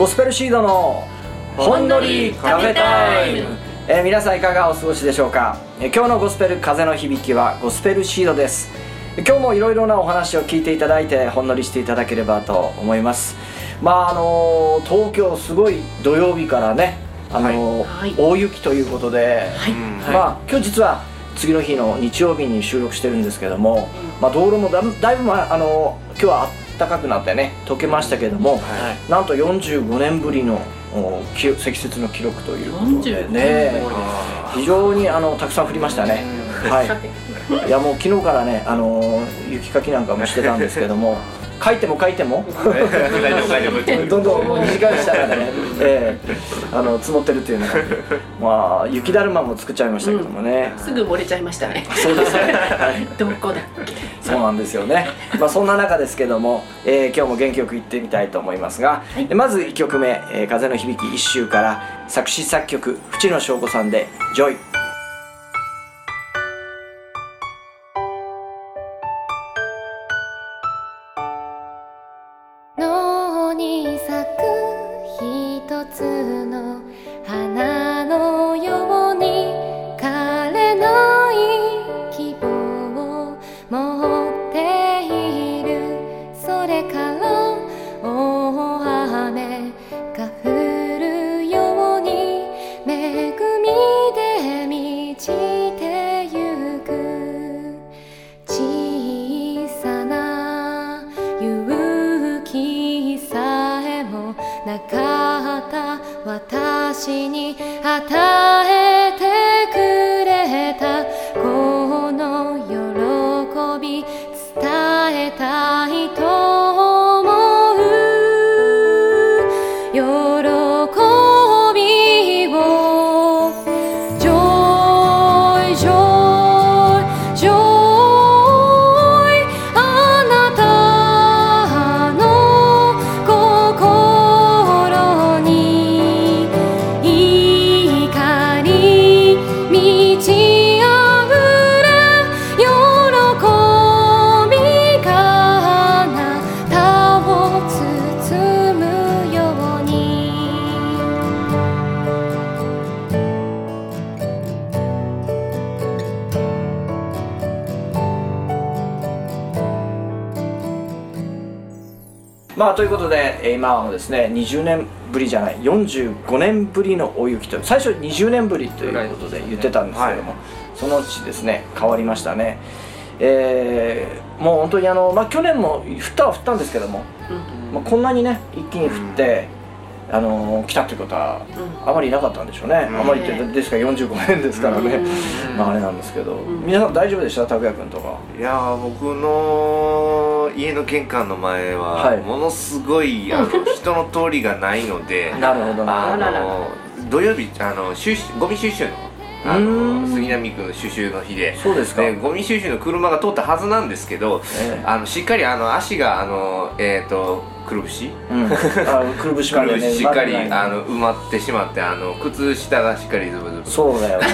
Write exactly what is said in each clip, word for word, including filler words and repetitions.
ゴスペルシードのほんのりカフェタイム。えー、皆さんいかがお過ごしでしょうか。えー、今日のゴスペル風の響きはゴスペルシードです。今日もいろいろなお話を聞いていただいてほんのりしていただければと思います。まああのー、東京すごい土曜日からね、あのーはい、大雪ということで、はいまあ、今日実は次の日の日曜日に収録してるんですけども、まあ、道路も だ, だいぶ、まあ、あのー、今日は暖かくなってね溶けましたけども、はい、なんとよんじゅうごねんぶりの積雪の記録ということでね、非常にあのたくさん降りましたね。はい、いやもう昨日からね、あのー、雪かきなんかもしてたんですけども書いても書いてもどんどん短くしたらね、えー、あの積もってるっていうのが、まあ雪だるまも作っちゃいましたけどもね、 うん、すぐ漏れちゃいましたね。 そうですね、はい、 どこだっけ。 そうなんですよね。まあそんな中ですけども、えー、今日も元気よくいってみたいと思いますが、はい、まずいっきょくめ、えー、風の響き一周から作詞作曲淵野翔子さんでジョイ。 野に咲く一つの花のように枯れない希望を持っている。それから大雨が降るように恵みで満ちてゆく。小さな勇気さえもなかった私に与えてくれた。この喜び伝えたいと思う。喜びをジョイジョイジョイ。あなたの心に怒り満ち溢れ喜びがあなたを包むように。 まあということで、えー、今はですねにじゅうねんぶりじゃないよんじゅうごねんぶりの大雪と、最初にじゅうねんぶりということで言ってたんですけども、はい、そのうちですね変わりましたね。えー、もう本当にあの、まあ、去年も降ったは降ったんですけども、うんまあ、こんなにね一気に降って、うん、あの来たということはあまりなかったんでしょうね、うん、あまりってですからよんじゅうごねんですからね、うん、まああれなんですけど、うん、皆さん大丈夫でした？拓也君とか。 いや僕の家の玄関の前はものすごい、はい、あの人の通りがないのでなるほどあの土曜日あの収集ゴミ収集のあの杉並区の収集の日で、 そうですか。 でゴミ収集の車が通ったはずなんですけど、えー、あのしっかりあの足があのえっ、ー、とくるぶし、うん、あくるぶしまでねしっかりあの埋まってしまって、あの靴下がしっかりズブズブ。 そうだよね。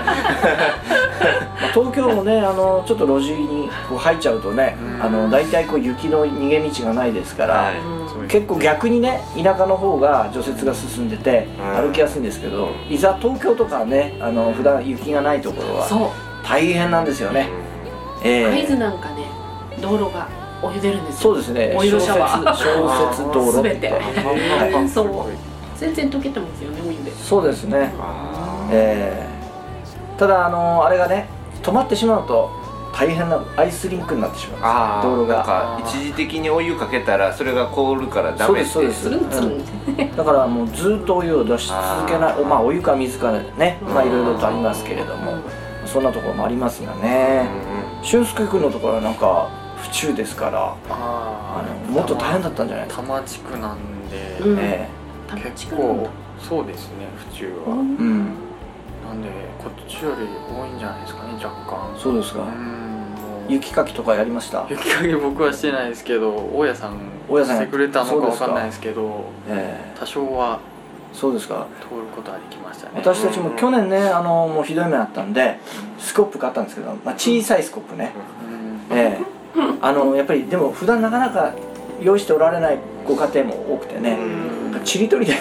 東京もねあのちょっと路地にこう入っちゃうとね、あのだいたいこう雪の逃げ道がないですから、はい、結構逆にね田舎の方が除雪が進んでて歩きやすいんですけど、いざ東京とかねあの普段雪がないところは大変なんですよね。 会津なんかね道路がお湯出るんですよ。 そうですね。 オイルシャワー、 消雪道路全て、はい、そう全然溶けてますよねお湯で。 そうですね。えー、ただあのあれがね止まってしまうと大変なアイスリンクになってしまうんです。 あ道路がなんか一時的にお湯かけたらそれが凍るからダメって。 そうですそうです、うん、だからもうずっとお湯を出し続けない、まあお湯か水かね、まあいろいろとありますけれども、そんなところもありますがね。俊介君のところはなんか府中ですから、あのもっと大変だったんじゃないですか。 多摩地区なんで、 うんえー、結構そうですね府中は、うん、なんでこっちより多いんじゃないですかね若干。 そうですか。うん雪かきとかやりました？ 雪かき僕はしてないですけど大家さんしてくれたのかわかんないですけど、えー、多少はそうですか。 通ることはできましたね。 私たちも去年ねあのもうひどい目あったんでスコップ買ったんですけど、まあ、小さいスコップね、うんえー、あのやっぱりでも普段なかなか用意しておられないご家庭も多くてね、 かちりとりで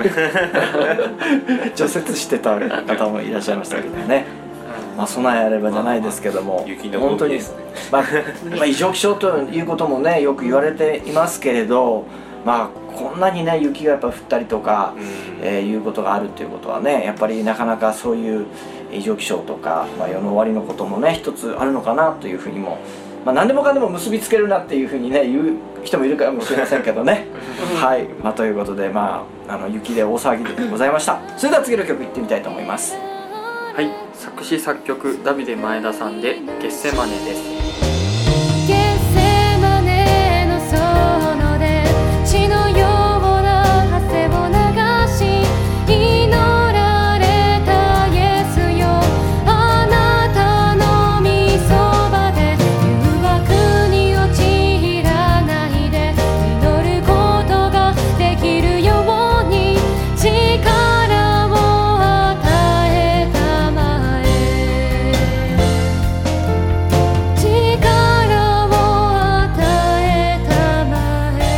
除雪してた方もいらっしゃいましたけどね、まあ、備えあればじゃないですけども、 雪の本当に、まあまあ、異常気象ということもねよく言われていますけれど、まあこんなにね雪がやっぱ降ったりとか、うんえー、いうことがあるっていうことはねやっぱりなかなかそういう異常気象とか、まあ、世の終わりのこともね一つあるのかなというふうにも、まあ、何でもかんでも結びつけるなっていうふうにね言う人もいるかもしれませんけどねはい、まあ、ということで、まあ、あの雪で大騒ぎでございました。それでは次の曲いってみたいと思います。 はい、作詞作曲ダビデ前田さんで「ゲッセマネ」です。 ゲッセマネの園で血のような汗を流し祈られたイエスよ、あなたの御そばで誘惑に陥らないで祈ることができるように力を与えたまえ、力を与えたまえ。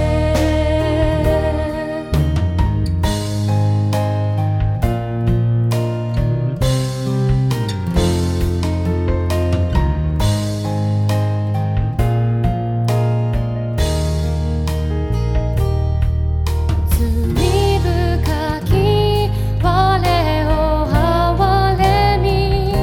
罪深き我を憐れみ、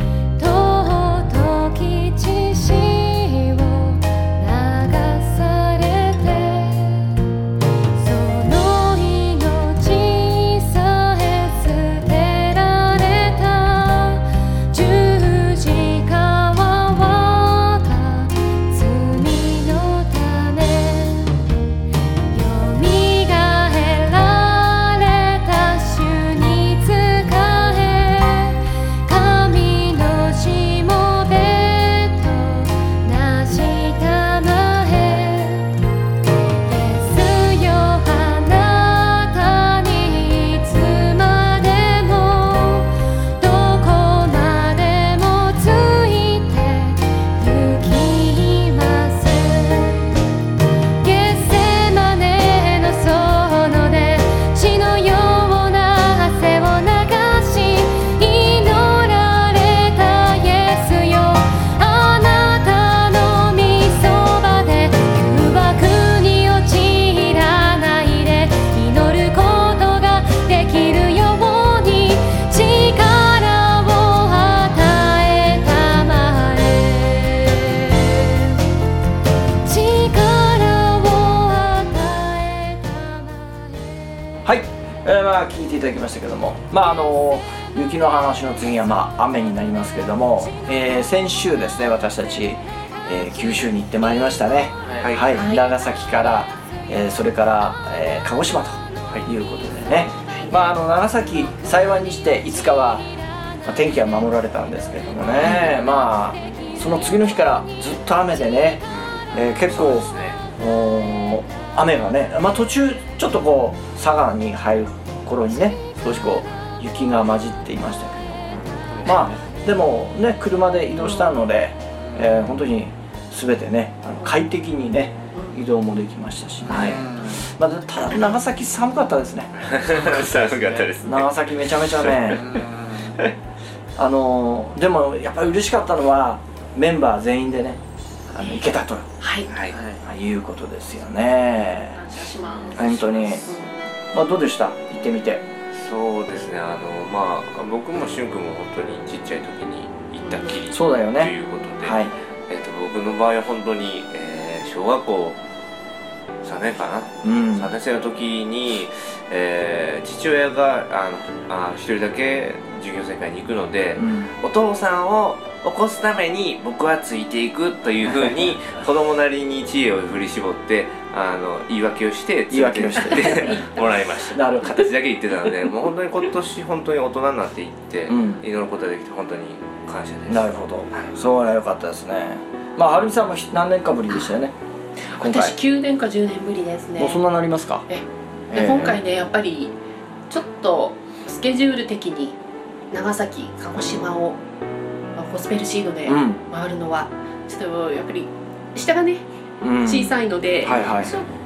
尊き血潮流されて、その命さえ捨てられた十字架は我が罪のため、よみがえられた主に仕え、神のしもべとなしたまえ。イエスよ、あなたにいつまでもどこまでもついて行きます。ゲッセマネの園で血のような汗を流し祈られたイエスよ、あなたの御そばで誘惑に陥らないで祈ることができるように力を与えたまえ、力を与えたまえ。 はい、えー、まあ聞いていただきましたけども、まああの雪の話の次はまあ雨になりますけれども、えー、先週ですね私たち、えー、九州に行ってまいりましたね。 はいはい、 はい長崎から、えー、それから、えー鹿児島ということでね、まああの長崎幸いにしていつかは、まあ、天気は守られたんですけれどもね、まあその次の日からずっと雨でね、えー結構ですね。 おー雨がね、まあ、途中ちょっとこう佐賀に入る頃にね少しこう雪が混じっていましたけど、まあでもね車で移動したので、えー本当に全てねあの快適にね移動もできましたし、はいまあ、ただ長崎寒かったですね。 寒かったですね。 長崎めちゃめちゃねあのでもやっぱり嬉しかったのはメンバー全員でねあの行けたとはいはい。 いうことですよね。 感謝します。 本当に、まあ、どうでした行ってみて。 そうですね。あのまあ僕もしゅんくんも本当にちっちゃい時に行ったきりとそうだよねいうことで、 はいえっと僕の場合は本当に、えー小学校さんねんかな。 うんさんねん生の時に、えー父親があのあ一人だけ授業生会に行くので、 うんお父さんを起こすために僕はついていくというふうに子供なりに知恵を振り絞ってあの言い訳をして言い訳をして連れてってもらいました。 なるほど形だけ言ってたのでもう本当に今年本当に大人になっていって、 うん祈ることができて本当に感謝です。 なるほど、そうは良かったですね。まあはるみさんも何年かぶりでしたよね今回。 私きゅうねんかじゅうねんぶりですね。 もうそんななりますか。 ええーで今回ねやっぱりちょっとスケジュール的に長崎鹿児島を、まあ、ゴスペルシードでうん回るのはちょっとやっぱり下がねうん小さいので、 はいはいちょっとハ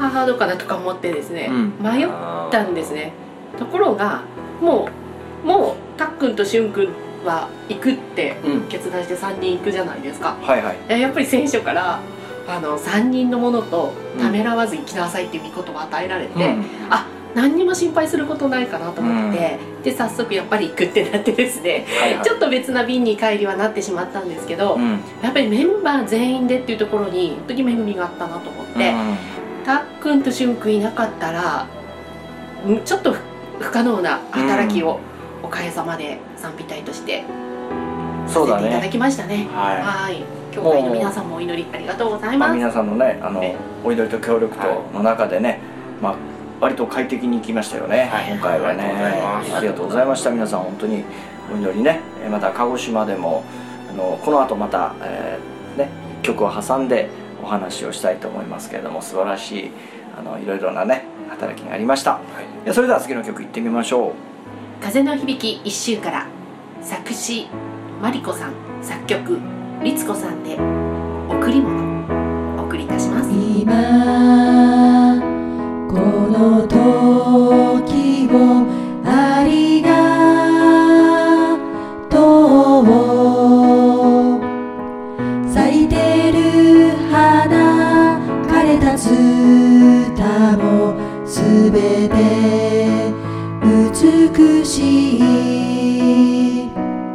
ハードかなとか思ってですね、 うん迷ったんですね。ところがもうもうたっくんとしゅんくんは行くってうん決断してさんにん行くじゃないですか。 はいはい。 えやっぱり最初からあのさんにんのものとためらわず行きなさいっていう御言葉を与えられて、 うんあ何にも心配することないかなと思って、で早速やっぱり行くってなってですね、 はいはいちょっと別な便に帰りはなってしまったんですけど、 うんやっぱりメンバー全員でっていうところに本当に恵みがあったなと思って、たっくんとしゅんくんいなかったらんちょっと不不可能な働きをおかげさまで賛美隊としてそうださせていただね。 きましたね。 はい。 はい、教会の皆さんもお祈りありがとうございまあ、 ます。 皆さんのねあのえお祈りと協力との中でね、まあ割と快適に行きましたよね、 はい今回はね。 ありがとうございますありがとうございました。皆さん本当にお祈りね。えまた鹿児島でもあのこの後また、えーね曲を挟んでお話をしたいと思いますけれども、素晴らしいあのいろいろなね働きがありました。いやそれでは次の曲いってみましょう。 風の響き一周から作詞マリコさん、作曲律子さんで贈り物お送りいたします。 今この時をありがとう、咲いてる花枯れたツタもすべて美しい。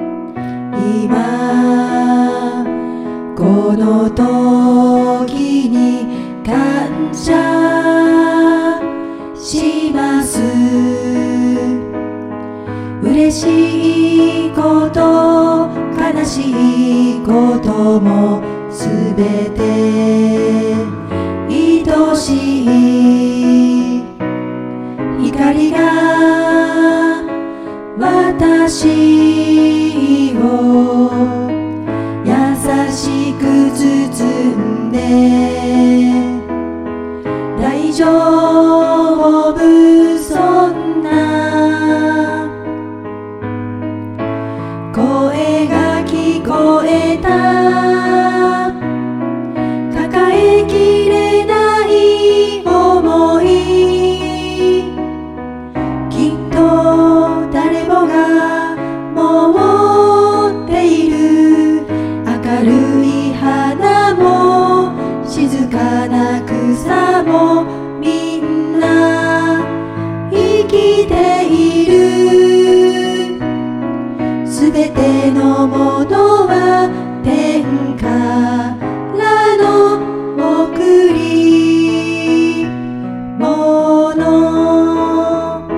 今この時に感謝します。嬉しいこと悲しいこともすべて愛しい。光が私を優しく包んで大丈夫、そんな声が聞こえた。抱えきれない想い、きっと誰もが持っている。明るい花も静かな草もみんな生きている。すべてのものは天からの贈り物。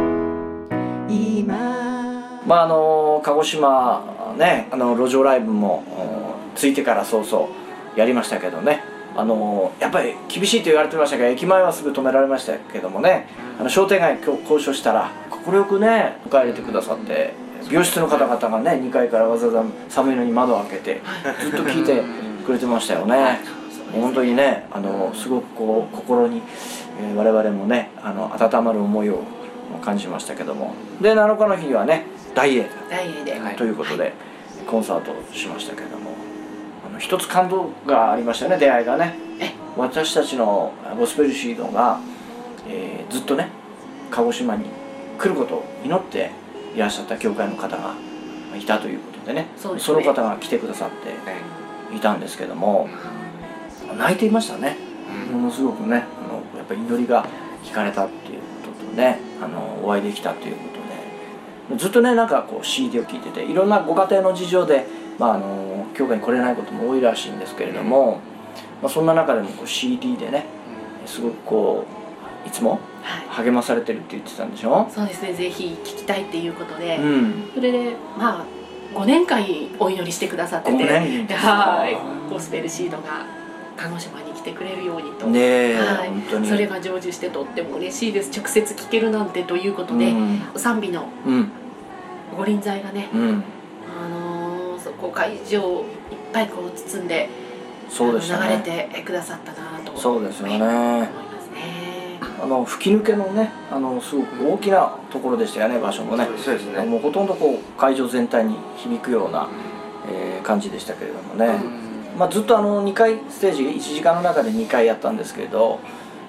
今まああの鹿児島ねあの路上ライブもおついてから早々やりましたけどね、あのやっぱり厳しいと言われてましたが駅前はすぐ止められましたけどもね、あの商店街今日交渉したら快くね迎え入れてくださって、病室の方々がねにかいからわざわざ寒いのに窓を開けてずっと聞いてくれてましたよね。本当にねあのすごくこう心に、えー我々もねあの温まる思いを感じましたけども、でなのかの日にはね大英大英で、 ということでコンサートをしましたけれども、あの一つ感動がありましたよね、出会いがね。私たちのゴスペルシードが、えーずっとね鹿児島に来ることを祈っていらっしゃった教会の方がいたということでね、 そうですねその方が来てくださっていたんですけども、泣いていましたね。ものすごくねあのやっぱり祈りが聞かれたっていうこととね、あのお会いできたということで、ずっとねなんかこう シーディー を聴いてて、いろんなご家庭の事情で、まあ、あの教会に来れないことも多いらしいんですけれども、まあ、そんな中でもこう シーディー でねすごくこういつもはい、 励まされてるって言ってたんでしょ。 そうですね、ぜひ聞きたいっていうことで、 うんそれでまあごねんかんお祈りしてくださってて、 ごねんですかはい、ゴスペルシードが鹿児島に来てくれるようにと、 ねえ、 はい本当にそれが成就してとっても嬉しいです。直接聞けるなんてということで、 うん賛美のうんご臨在がね、 うんあのーそこ会場をいっぱいこう包んでそうでしたあの流ね。 れてくださったなとそうですよね。 思いますね。 あの吹き抜けのねあのすごく大きなところでしたよね、場所もね。 そうですね。 もうほとんどこう会場全体に響くような、えー感じでしたけれどもね、まあ、ずっとあのにかいステージいちじかんの中でにかいやったんですけれど、あ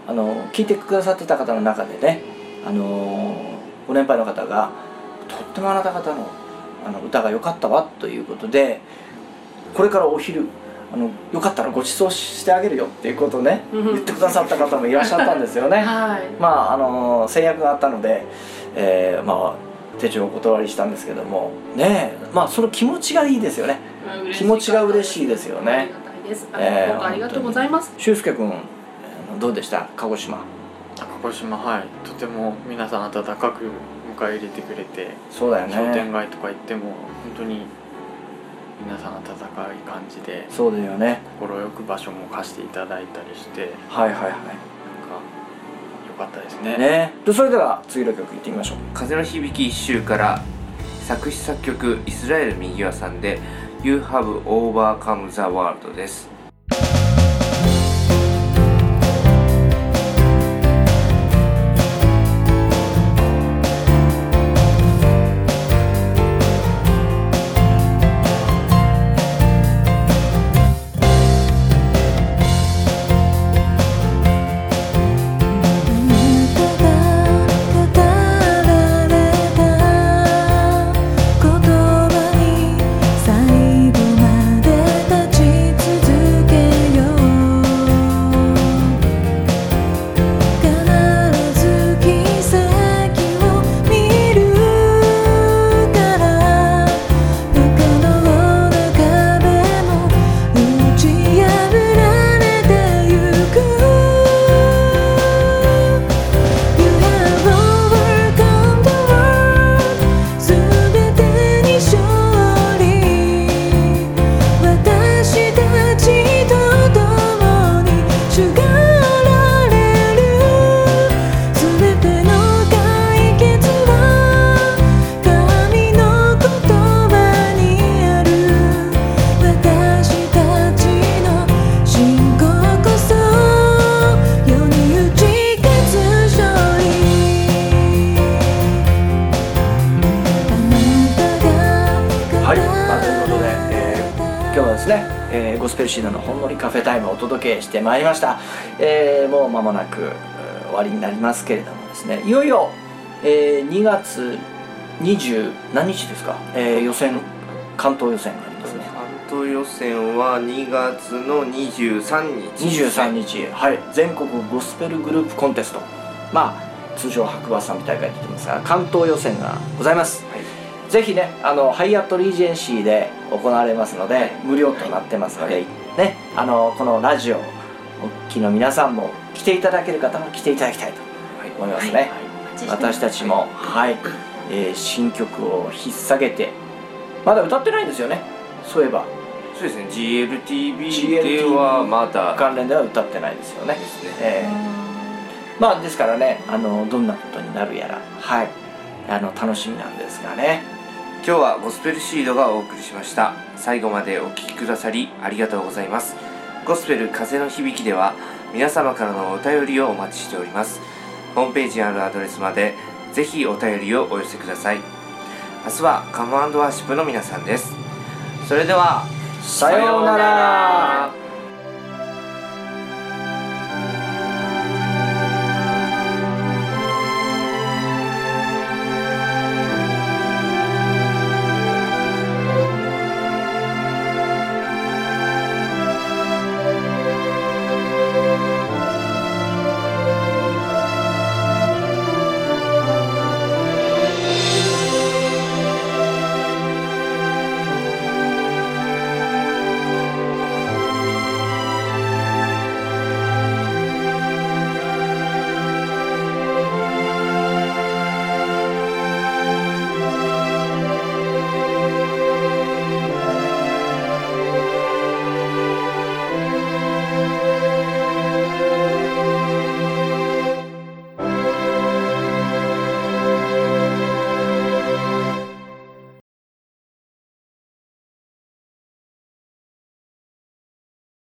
あの聞いてくださってた方の中でね、あのご年配の方がとってもあなた方のあの歌が良かったわということで、これからお昼あのよかったらご馳走してあげるよっていうことをね言ってくださった方もいらっしゃったんですよね。 はい、 まああの制約があったので、えー、まあ手帳をお断りしたんですけどもね、まあその気持ちがいいですよね。気持ちが嬉しいですよね。 ありがたいです。えー、ありがとうございます。 俊介君どうでした鹿児島？ 鹿児島、はい、とても皆さん温かく迎え入れてくれて、 そうだよね、 商店街とか行っても本当に皆さん温かい感じで、 そうだよね、 快く場所も貸していただいたりして、 はいはいはい、なんか良かったですね。 ね、でそれでは次の曲いってみましょう。 風の響き一周から作詞作曲イスラエル右輪さんで You Have Overcome the World です。 ゴスペルシードのほんのりカフェタイムをお届けしてまいりました。えー、もう間もなく終わりになりますけれどもですね、いよいよ、えー、にがつにじゅう何日ですか、えー、予選関東予選がありますね。 関東予選はにがつのにじゅうさんにち、 にじゅうさんにち、はい、全国ゴスペルグループコンテスト、まあ通称白馬賛美大会と言ってますが、関東予選がございます。はい、ぜひね、あのハイアットリージェンシーで行われますので、無料となってますので、はい、ね、あのこのラジオお聞きの皆さんも来ていただける方は来ていただきたいと思いますね。はいはい、私たちも、はい、えー、新曲を引っ提げて、まだ歌ってないんですよね、そういえば。 そうですね、ジーエルティービー ではまだ関連では歌ってないですよね。 ですね、 えー、まあですからね、あのどんなことになるやら、はい、あの楽しみなんですがね。 今日はゴスペルシードがお送りしました。最後までお聴きくださりありがとうございます。ゴスペル風の響きでは皆様からのお便りをお待ちしております。ホームページにあるアドレスまでぜひお便りをお寄せください。明日はカム&ワーシップの皆さんです。それではさようなら。